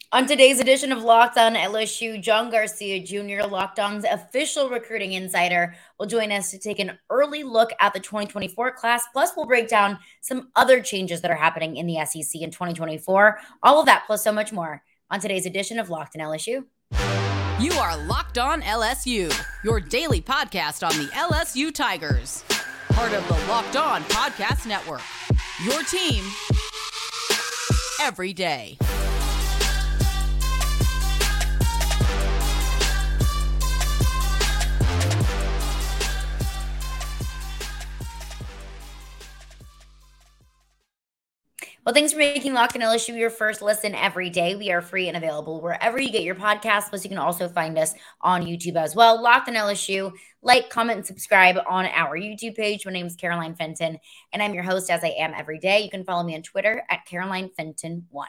On today's edition of Locked On LSU, John Garcia Jr., Locked On's official recruiting insider, will join us to take an early look at the 2024 class. Plus, we'll break down some other changes that are happening in the SEC in 2024. All of that, plus so much more, on today's edition of Locked On LSU. You are Locked On LSU, your daily podcast on the LSU Tigers. Part of the Locked On Podcast Network. Your team every day. Well, thanks for making Locked On LSU your first listen every day. We are free and available wherever you get your podcasts. Plus, you can also find us on YouTube as well. Locked On LSU. Like, comment, and subscribe on our YouTube page. My name is Caroline Fenton, and I'm your host as I am every day. You can follow me on Twitter at CarolineFenton1.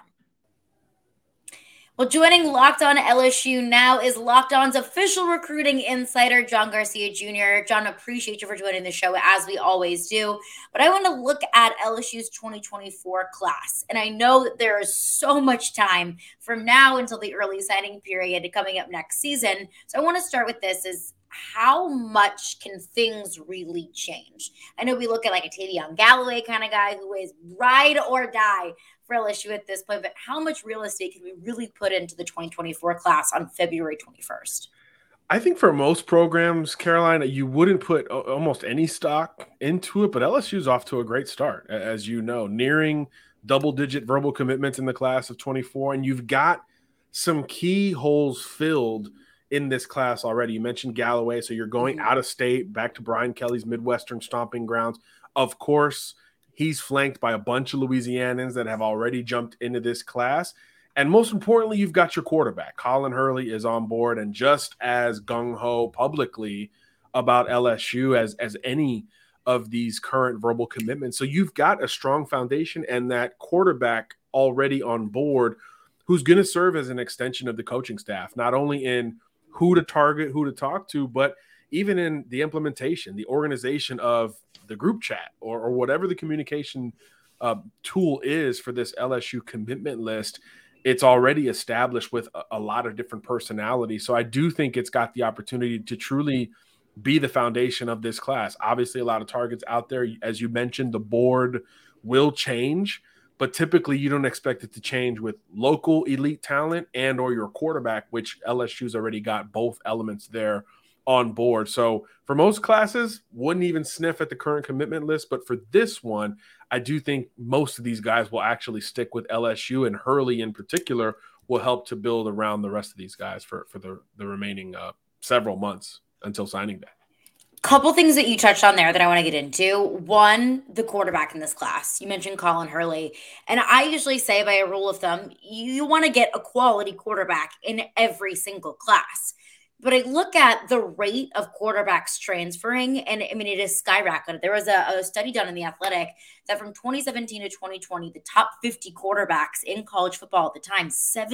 Well, joining Locked On LSU now is Locked On's official recruiting insider, John Garcia Jr. John, appreciate you for joining the show, as we always do. But I want to look at LSU's 2024 class. And I know that there is so much time from now until the early signing period coming up next season. So I want to start with this is, how much can things really change? I know we look at like a Tavion Galloway kind of guy who is ride or die for LSU at this point, but how much real estate can we really put into the 2024 class on February 21st? I think for most programs, Carolina, you wouldn't put almost any stock into it, but LSU's off to a great start, as you know, nearing double-digit verbal commitments in the class of 24, and you've got some key holes filled in this class already. You mentioned Galloway, so you're going out of state, back to Brian Kelly's Midwestern stomping grounds. Of course, he's flanked by a bunch of Louisianans that have already jumped into this class. And most importantly, you've got your quarterback. Colin Hurley is on board and just as gung-ho publicly about LSU as any of these current verbal commitments. So you've got a strong foundation and that quarterback already on board who's going to serve as an extension of the coaching staff, not only in who to target, who to talk to, but even in the implementation, the organization of the group chat or whatever the communication tool is for this LSU commitment list. It's already established with a lot of different personalities. So I do think it's got the opportunity to truly be the foundation of this class. Obviously, a lot of targets out there. As you mentioned, the board will change, but typically you don't expect it to change with local elite talent and or your quarterback, which LSU's already got both elements there on board. So for most classes, wouldn't even sniff at the current commitment list. But for this one, I do think most of these guys will actually stick with LSU, and Hurley in particular will help to build around the rest of these guys for the remaining several months until signing day. Couple things that you touched on there that I want to get into. One, the quarterback in this class. You mentioned Colin Hurley. And I usually say, by a rule of thumb, you want to get a quality quarterback in every single class. But I look at the rate of quarterbacks transferring, and I mean, it is skyrocketed. There was a study done in The Athletic that from 2017 to 2020, the top 50 quarterbacks in college football at the time,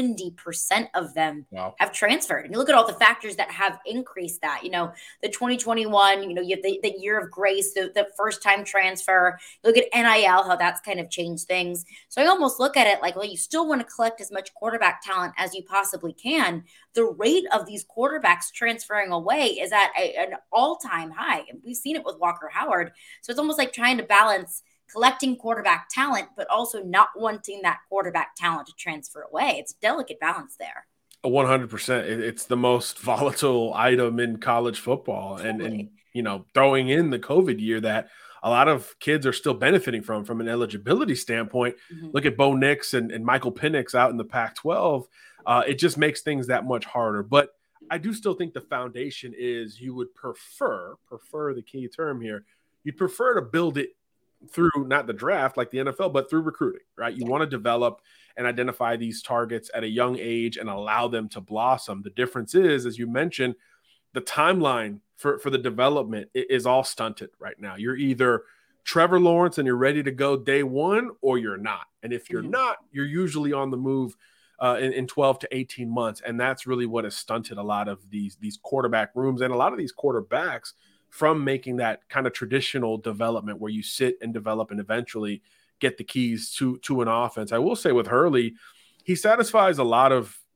70% of them have transferred. And you look at all the factors that have increased that, you know, the 2021, you know, you have the year of grace, the first time transfer, you look at NIL, how that's kind of changed things. So I almost look at it like, well, you still want to collect as much quarterback talent as you possibly can. The rate of these quarterbacks transferring away is at an all-time high. And we've seen it with Walker Howard. So it's almost like trying to balance collecting quarterback talent, but also not wanting that quarterback talent to transfer away. It's a delicate balance there. 100%. It's the most volatile item in college football. And, you know, throwing in the COVID year that a lot of kids are still benefiting from an eligibility standpoint. Look at Bo Nix and Michael Penix out in the Pac-12. It just makes things that much harder. But I do still think the foundation is you would prefer the key term here, you'd prefer to build it through not the draft like the NFL, but through recruiting, right? You want to develop and identify these targets at a young age and allow them to blossom. The difference is, as you mentioned, the timeline for the development is all stunted right now. You're either Trevor Lawrence and you're ready to go day one, or you're not. And if you're not, you're usually on the move in 12 to 18 months. And that's really what has stunted a lot of these quarterback rooms and a lot of these quarterbacks from making that kind of traditional development where you sit and develop and eventually get the keys to an offense. I will say with Hurley, he satisfies a lot of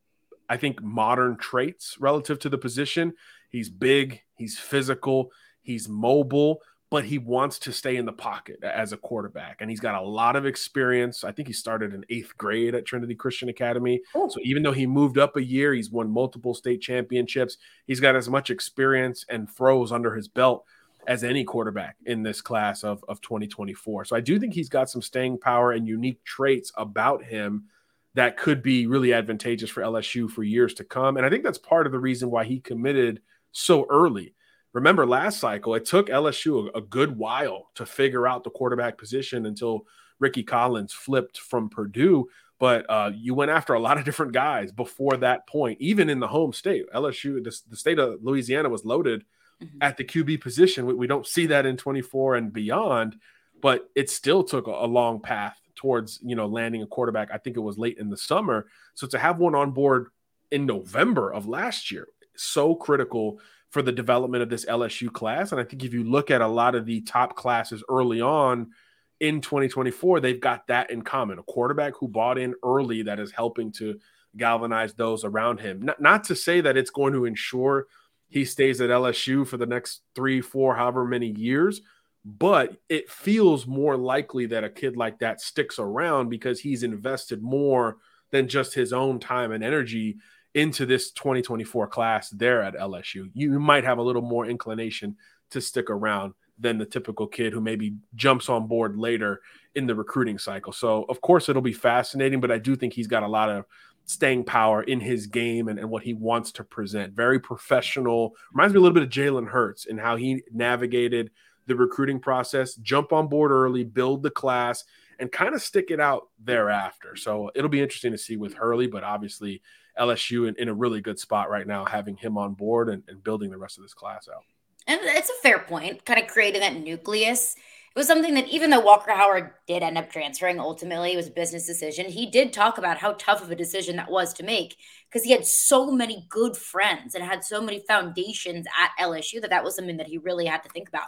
I think, modern traits relative to the position. He's big, he's physical, he's mobile, but he wants to stay in the pocket as a quarterback. And he's got a lot of experience. I think he started in 8th grade at Trinity Christian Academy. Ooh. So even though he moved up a year, he's won multiple state championships. He's got as much experience and throws under his belt as any quarterback in this class of 2024. So I do think he's got some staying power and unique traits about him that could be really advantageous for LSU for years to come. And I think that's part of the reason why he committed so early. Remember, last cycle, it took LSU a good while to figure out the quarterback position until Ricky Collins flipped from Purdue. But you went after a lot of different guys before that point, even in the home state. LSU, the state of Louisiana, was loaded at the QB position. We don't see that in 24 and beyond, but it still took a long path towards, landing a quarterback. I think it was late in the summer. So to have one on board in November of last year, so critical for the development of this LSU class. And I think if you look at a lot of the top classes early on in 2024, they've got that in common. A quarterback who bought in early that is helping to galvanize those around him. Not to say that it's going to ensure he stays at LSU for the next 3, 4, however many years, but it feels more likely that a kid like that sticks around because he's invested more than just his own time and energy into this 2024 class there at LSU. You might have a little more inclination to stick around than the typical kid who maybe jumps on board later in the recruiting cycle. So, of course, it'll be fascinating, but I do think he's got a lot of staying power in his game and what he wants to present. Very professional. Reminds me a little bit of Jalen Hurts and how he navigated the recruiting process, jump on board early, build the class, and kind of stick it out thereafter. So it'll be interesting to see with Hurley, but obviously LSU in a really good spot right now, having him on board and building the rest of this class out. And it's a fair point, kind of creating that nucleus. It was something that even though Walker Howard did end up transferring, ultimately it was a business decision. He did talk about how tough of a decision that was to make because he had so many good friends and had so many foundations at LSU that was something that he really had to think about.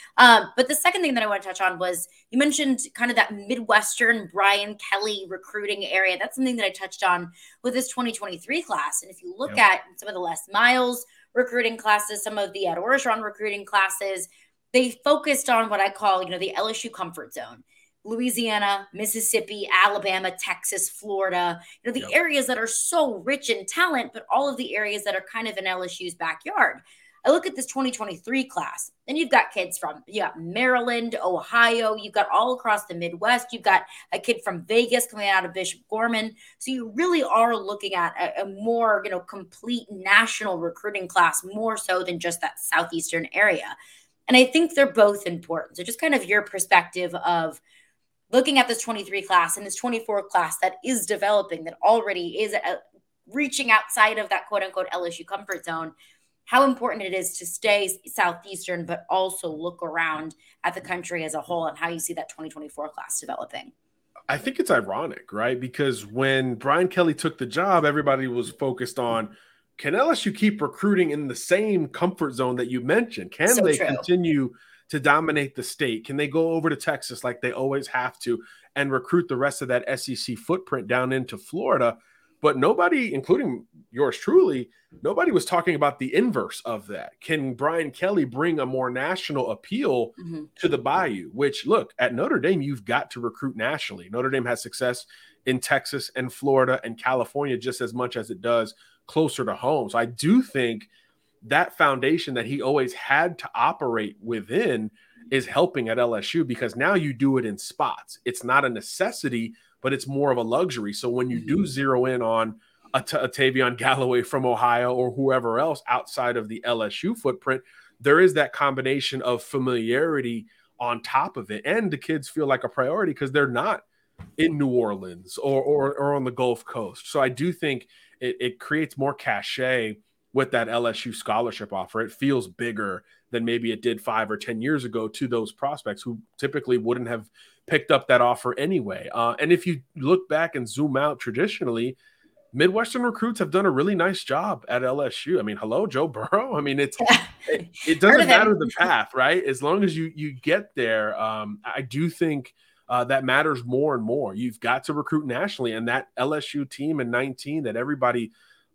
But the second thing that I want to touch on was you mentioned kind of that Midwestern Brian Kelly recruiting area. That's something that I touched on with this 2023 class. And if you look at some of the Les Miles recruiting classes, some of the Ed Orgeron recruiting classes, they focused on what I call, the LSU comfort zone. Louisiana, Mississippi, Alabama, Texas, Florida, the areas that are so rich in talent, but all of the areas that are kind of in LSU's backyard. I look at this 2023 class, and you've got kids from Maryland, Ohio, you've got all across the Midwest, you've got a kid from Vegas coming out of Bishop Gorman. So you really are looking at a more, complete national recruiting class, more so than just that southeastern area. And I think they're both important. So just kind of your perspective of looking at this 23 class and this 24 class that is developing, that already is reaching outside of that quote unquote LSU comfort zone, how important it is to stay Southeastern, but also look around at the country as a whole and how you see that 2024 class developing. I think it's ironic, right? Because when Brian Kelly took the job, everybody was focused on, can LSU keep recruiting in the same comfort zone that you mentioned? Can they continue to dominate the state? Can they go over to Texas like they always have to and recruit the rest of that SEC footprint down into Florida? But nobody, including yours truly, nobody was talking about the inverse of that. Can Brian Kelly bring a more national appeal to the Bayou? Which, look, at Notre Dame, you've got to recruit nationally. Notre Dame has success in Texas and Florida and California just as much as it does closer to home. So I do think that foundation that he always had to operate within is helping at LSU because now you do it in spots. It's not a necessity, but it's more of a luxury. So when you do zero in on a Tavion Galloway from Ohio or whoever else outside of the LSU footprint, there is that combination of familiarity on top of it. And the kids feel like a priority because they're not in New Orleans or on the Gulf Coast. So I do think it creates more cachet with that LSU scholarship offer. It feels bigger than maybe it did 5 or 10 years ago to those prospects who typically wouldn't have picked up that offer anyway. And if you look back and zoom out traditionally, Midwestern recruits have done a really nice job at LSU. I mean, hello, Joe Burrow. I mean, it doesn't matter the path, right? As long as you get there, I do think that matters more and more. You've got to recruit nationally, and that LSU team in 19 that everybody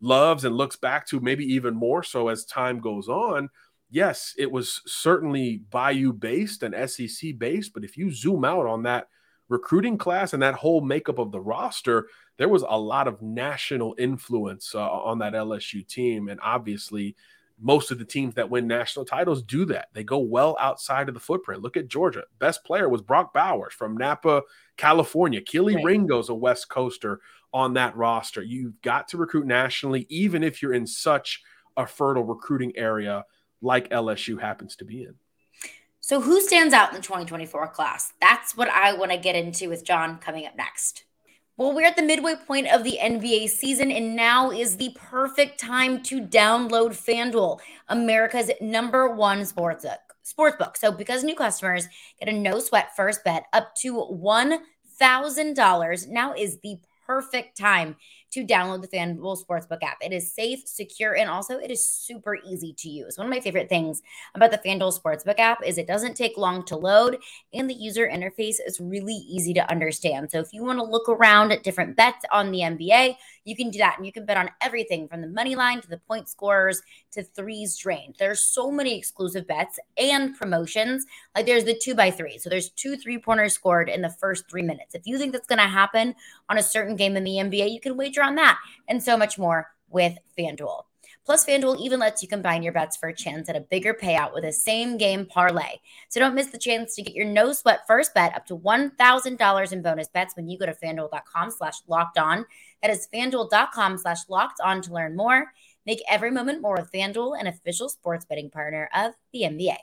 loves and looks back to, maybe even more so as time goes on. Yes, it was certainly Bayou based and SEC based, but if you zoom out on that recruiting class and that whole makeup of the roster, there was a lot of national influence on that LSU team. And obviously, most of the teams that win national titles do that. They go well outside of the footprint. Look at Georgia. Best player was Brock Bowers from Napa, California. Keely Ringo's a West Coaster on that roster. You've got to recruit nationally, even if you're in such a fertile recruiting area like LSU happens to be in. So who stands out in the 2024 class? That's what I want to get into with John coming up next. Well, we're at the midway point of the NBA season, and now is the perfect time to download FanDuel, America's #1 sportsbook. So because new customers get a no-sweat first bet up to $1,000, now is the perfect time to download the FanDuel Sportsbook app. It is safe, secure, and also it is super easy to use. One of my favorite things about the FanDuel Sportsbook app is it doesn't take long to load, and the user interface is really easy to understand. So if you want to look around at different bets on the NBA, you can do that, and you can bet on everything from the money line to the point scorers to threes drained. There's so many exclusive bets and promotions. Like there's the 2x3. So there's 2 3-pointers scored in the first 3 minutes. If you think that's going to happen on a certain game in the NBA, you can wager on that and so much more with FanDuel. Plus, FanDuel even lets you combine your bets for a chance at a bigger payout with a same-game parlay. So don't miss the chance to get your no-sweat first bet up to $1,000 in bonus bets when you go to FanDuel.com/lockedon. That is FanDuel.com/lockedon to learn more. Make every moment more with FanDuel, an official sports betting partner of the NBA.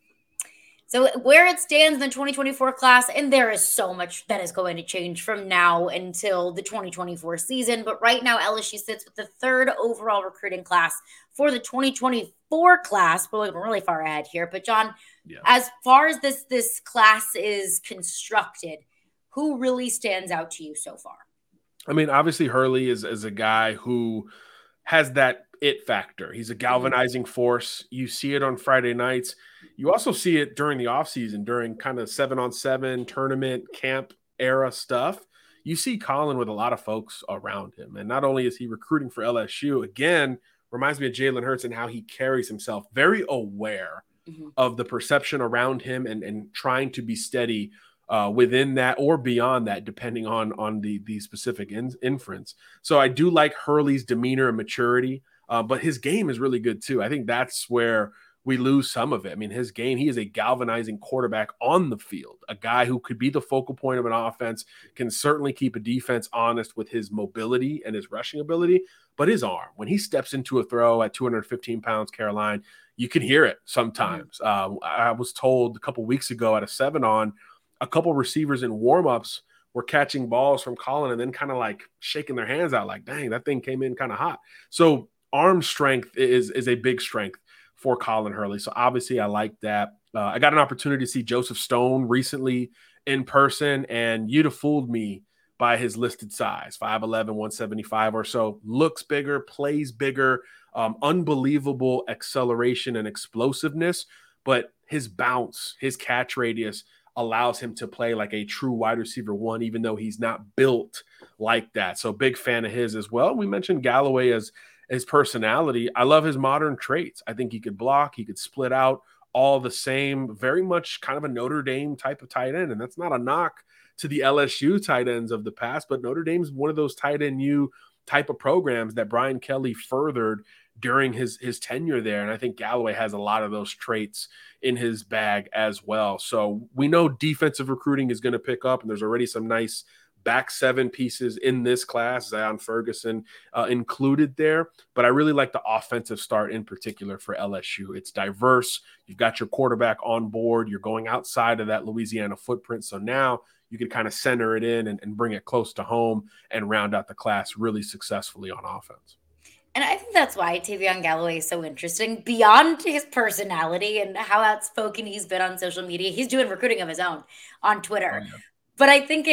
So where it stands in the 2024 class, and there is so much that is going to change from now until the 2024 season. But right now, LSU sits with the 3rd overall recruiting class for the 2024 class. We're looking really far ahead here. But John, as far as this class is constructed, who really stands out to you so far? I mean, obviously Hurley is a guy who has that it factor. He's a galvanizing force. You see it on Friday nights. You also see it during the offseason, during kind of 7-on-7 tournament camp era stuff. You see Colin with a lot of folks around him. And not only is he recruiting for LSU, again, reminds me of Jalen Hurts and how he carries himself, very aware of the perception around him and trying to be steady within that or beyond that, depending on the specific inference. So I do like Hurley's demeanor and maturity. But his game is really good too. I think that's where we lose some of it. I mean, his game, he is a galvanizing quarterback on the field, a guy who could be the focal point of an offense, can certainly keep a defense honest with his mobility and his rushing ability, but his arm, when he steps into a throw at 215 pounds, Caroline, you can hear it sometimes. I was told a couple weeks ago at a 7-on, a couple receivers in warmups were catching balls from Colin and then kind of like shaking their hands out like, dang, that thing came in kind of hot. So arm strength is a big strength for Colin Hurley. So obviously I like that. I got an opportunity to see Joseph Stone recently in person, and you'd have fooled me by his listed size, 5'11", 175 or so. Looks bigger, plays bigger, unbelievable acceleration and explosiveness, but his bounce, his catch radius allows him to play like a true wide receiver 1, even though he's not built like that. So big fan of his as well. We mentioned Galloway as his personality. I love his modern traits. I think he could block, he could split out, all the same, very much kind of a Notre Dame type of tight end. And that's not a knock to the LSU tight ends of the past, but Notre Dame's one of those tight end U type of programs that Brian Kelly furthered during his tenure there. And I think Galloway has a lot of those traits in his bag as well. So we know defensive recruiting is going to pick up, and there's already some nice back 7 pieces in this class, Zion Ferguson included there. But I really like the offensive start in particular for LSU. It's diverse. You've got your quarterback on board. You're going outside of that Louisiana footprint. So now you can kind of center it in and bring it close to home and round out the class really successfully on offense. And I think that's why Tavion Galloway is so interesting, beyond his personality and how outspoken he's been on social media. He's doing recruiting of his own on Twitter. Oh, yeah. But I think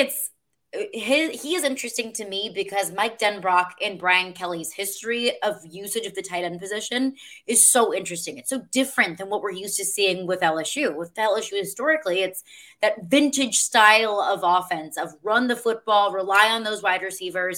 he is interesting to me because Mike Denbrock and Brian Kelly's history of usage of the tight end position is so interesting. It's so different than what we're used to seeing with LSU. With LSU historically, it's that vintage style of offense, of run the football, rely on those wide receivers.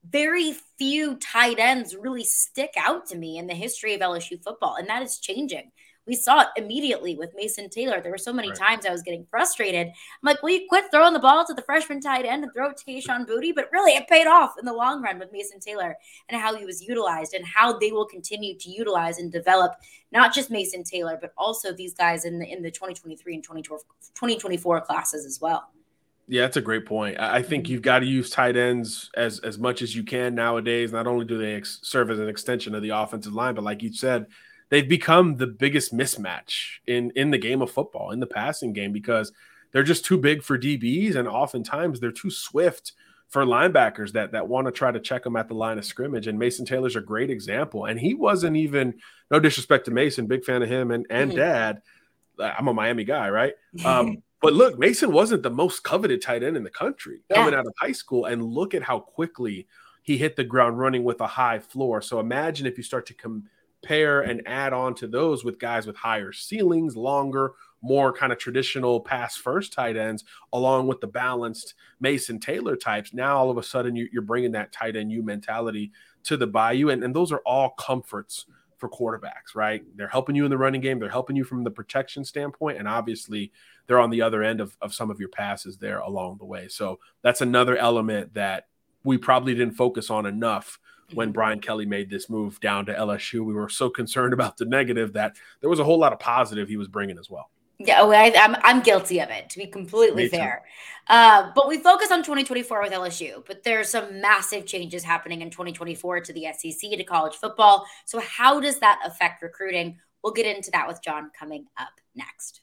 very few tight ends really stick out to me in the history of LSU football, and that is changing. We saw it immediately with Mason Taylor. There were so many times I was getting frustrated. I'm like, will you quit throwing the ball to the freshman tight end and throw it to Kayshon Boutte? But really, it paid off in the long run with Mason Taylor and how he was utilized and how they will continue to utilize and develop not just Mason Taylor, but also these guys in the 2023 and 2024 classes as well. Yeah, that's a great point. I think you've got to use tight ends as much as you can nowadays. Not only do they serve as an extension of the offensive line, but like you said, they've become the biggest mismatch in the game of football, in the passing game, because they're just too big for DBs, and oftentimes they're too swift for linebackers that want to try to check them at the line of scrimmage. And Mason Taylor's a great example. And he wasn't even, no disrespect to Mason, big fan of him and Dad. I'm a Miami guy, right? But look, Mason wasn't the most coveted tight end in the country coming out of high school, and look at how quickly he hit the ground running with a high floor. So imagine if you start to compare and add on to those with guys with higher ceilings, longer, more kind of traditional pass first tight ends, along with the balanced Mason Taylor types. Now all of a sudden you're bringing that tight end U mentality to the Bayou, and those are all comforts for quarterbacks, right? They're helping you in the running game. They're helping you from the protection standpoint. And obviously they're on the other end of some of your passes there along the way. So that's another element that we probably didn't focus on enough when Brian Kelly made this move down to LSU. We were so concerned about the negative that there was a whole lot of positive he was bringing as well. Yeah, I'm guilty of it, to be completely fair. But we focus on 2024 with LSU, but there's some massive changes happening in 2024 to the SEC, to college football. So how does that affect recruiting? We'll get into that with John coming up next.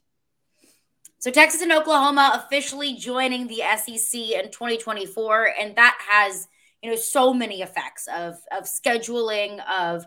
So Texas and Oklahoma officially joining the SEC in 2024, and that has, so many effects of scheduling, of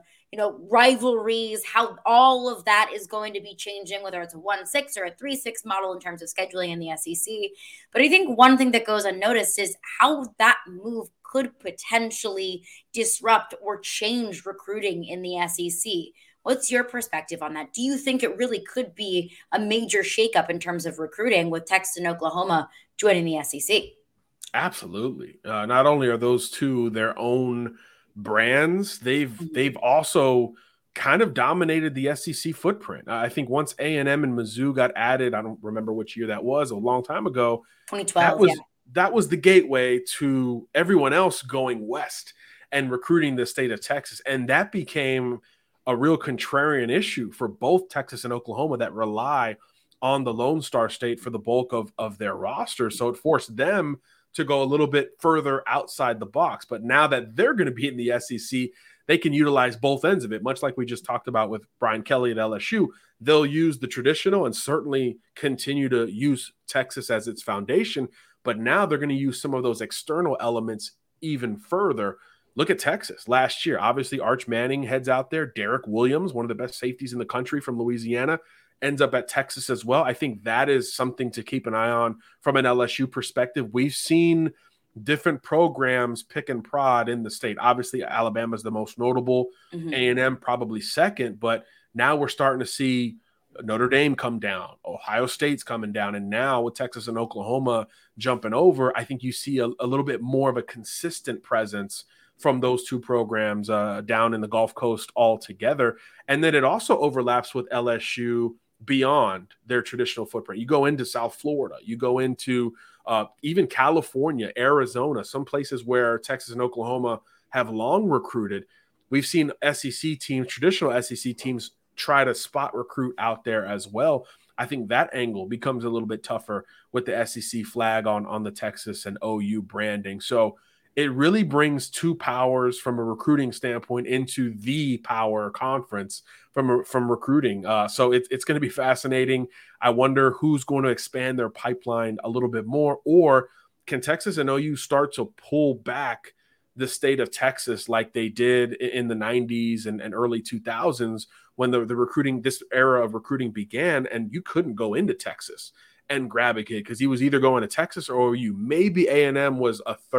rivalries, how all of that is going to be changing, whether it's a 1-6 or a 3-6 model in terms of scheduling in the SEC. But I think one thing that goes unnoticed is how that move could potentially disrupt or change recruiting in the SEC. What's your perspective on that? Do you think it really could be a major shakeup in terms of recruiting with Texas and Oklahoma joining the SEC? Absolutely. Not only are those two their own brands, they've also kind of dominated the SEC footprint. I think once A&M and Mizzou got added, I don't remember which year that was, a long time ago. 2012. That was the gateway to everyone else going west and recruiting the state of Texas. And that became a real contrarian issue for both Texas and Oklahoma that rely on the Lone Star State for the bulk of their roster. So it forced them to go a little bit further outside the box. But now that they're going to be in the SEC, they can utilize both ends of it, much like we just talked about with Brian Kelly at LSU. They'll use the traditional and certainly continue to use Texas as its foundation. But now they're going to use some of those external elements even further. Look at Texas last year. Obviously, Arch Manning heads out there. Derek Williams, one of the best safeties in the country from Louisiana, ends up at Texas as well. I think that is something to keep an eye on from an LSU perspective. We've seen different programs pick and prod in the state. Obviously, Alabama is the most notable, A&M probably second, but now we're starting to see Notre Dame come down, Ohio State's coming down, and now with Texas and Oklahoma jumping over, I think you see a little bit more of a consistent presence from those two programs down in the Gulf Coast altogether. And then it also overlaps with LSU beyond their traditional footprint. You go into South Florida, you go into even California, Arizona, some places where Texas and Oklahoma have long recruited. We've seen SEC teams, traditional SEC teams, try to spot recruit out there as well. I think that angle becomes a little bit tougher with the SEC flag on the Texas and OU branding. So it really brings two powers from a recruiting standpoint into the power conference from recruiting. So it's going to be fascinating. I wonder who's going to expand their pipeline a little bit more, or can Texas and OU start to pull back the state of Texas like they did in the 90s and early 2000s when the recruiting, this era of recruiting began, and you couldn't go into Texas and grab a kid because he was either going to Texas or OU. Maybe A&M was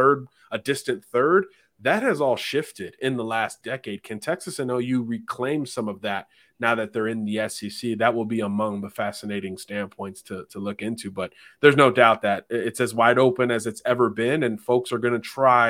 a distant third. That has all shifted in the last decade. Can Texas and OU reclaim some of that now that they're in the SEC? That will be among the fascinating standpoints to look into. But there's no doubt that it's as wide open as it's ever been, and folks are going to try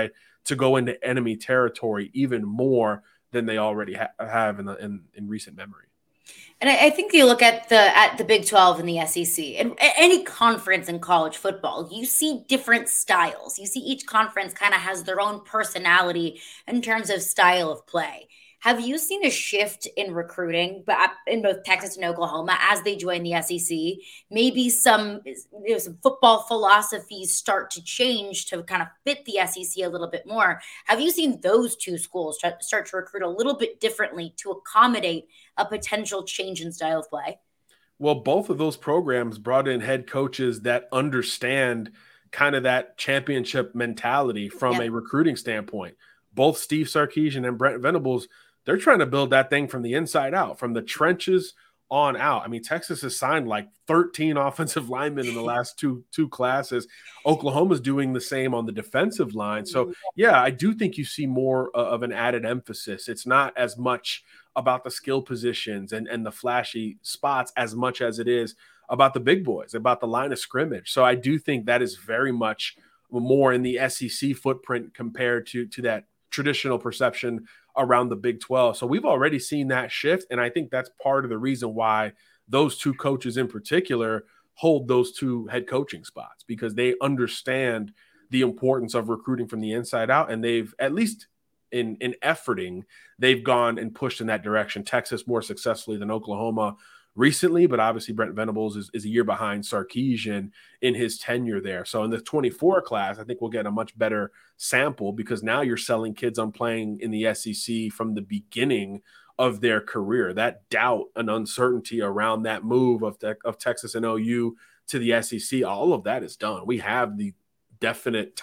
to go into enemy territory even more than they already have in recent memory. And I think you look at the Big 12 and the SEC and any conference in college football, you see different styles. You see each conference kind of has their own personality in terms of style of play. Have you seen a shift in recruiting in both Texas and Oklahoma as they join the SEC? Maybe some football philosophies start to change to kind of fit the SEC a little bit more. Have you seen those two schools start to recruit a little bit differently to accommodate a potential change in style of play? Well, both of those programs brought in head coaches that understand kind of that championship mentality from a recruiting standpoint. Both Steve Sarkisian and Brent Venables, they're trying to build that thing from the inside out, from the trenches on out. I mean, Texas has signed like 13 offensive linemen in the last two classes. Oklahoma's doing the same on the defensive line. So, yeah, I do think you see more of an added emphasis. It's not as much about the skill positions and the flashy spots as much as it is about the big boys, about the line of scrimmage. So I do think that is very much more in the SEC footprint compared to that traditional perception around the Big 12. So we've already seen that shift. And I think that's part of the reason why those two coaches in particular hold those two head coaching spots, because they understand the importance of recruiting from the inside out. And they've, at least in efforting, they've gone and pushed in that direction. Texas more successfully than Oklahoma recently, but obviously Brent Venables is a year behind Sarkisian in his tenure there. So in the 24 class, I think we'll get a much better sample, because now you're selling kids on playing in the SEC from the beginning of their career. That doubt and uncertainty around that move of Texas and OU to the SEC, all of that is done. We have the definitive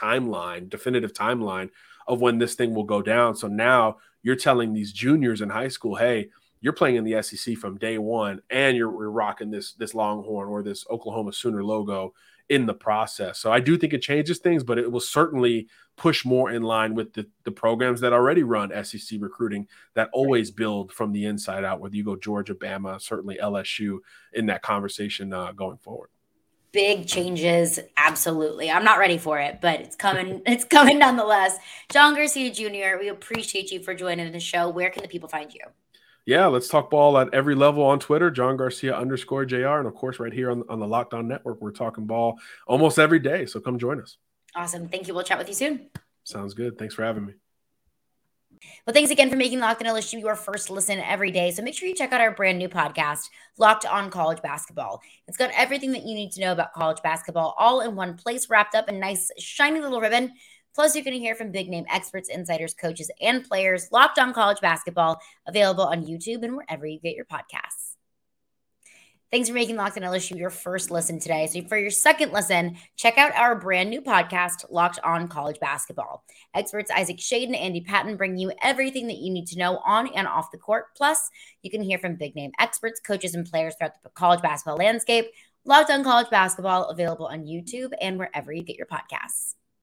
timeline of when this thing will go down. So now you're telling these juniors in high school, hey, you're playing in the SEC from day one, and you're rocking this Longhorn or this Oklahoma Sooner logo in the process. So I do think it changes things, but it will certainly push more in line with the programs that already run SEC recruiting that always build from the inside out, whether you go Georgia, Bama, certainly LSU in that conversation going forward. Big changes, absolutely. I'm not ready for it, but it's coming. It's coming nonetheless. John Garcia Jr., we appreciate you for joining the show. Where can the people find you? Yeah, let's talk ball at every level on Twitter, John Garcia_JR. And of course, right here on the Locked On Network, we're talking ball almost every day. So come join us. Awesome. Thank you. We'll chat with you soon. Sounds good. Thanks for having me. Well, thanks again for making Locked On LSU your first listen every day. So make sure you check out our brand new podcast, Locked On College Basketball. It's got everything that you need to know about college basketball all in one place, wrapped up in a nice, shiny little ribbon. Plus, you can hear from big-name experts, insiders, coaches, and players. Locked On College Basketball, available on YouTube and wherever you get your podcasts. Thanks for making Locked On LSU your first listen today. So for your second listen, check out our brand new podcast, Locked On College Basketball. Experts Isaac Shade and Andy Patton bring you everything that you need to know on and off the court. Plus, you can hear from big-name experts, coaches, and players throughout the college basketball landscape. Locked On College Basketball, available on YouTube and wherever you get your podcasts.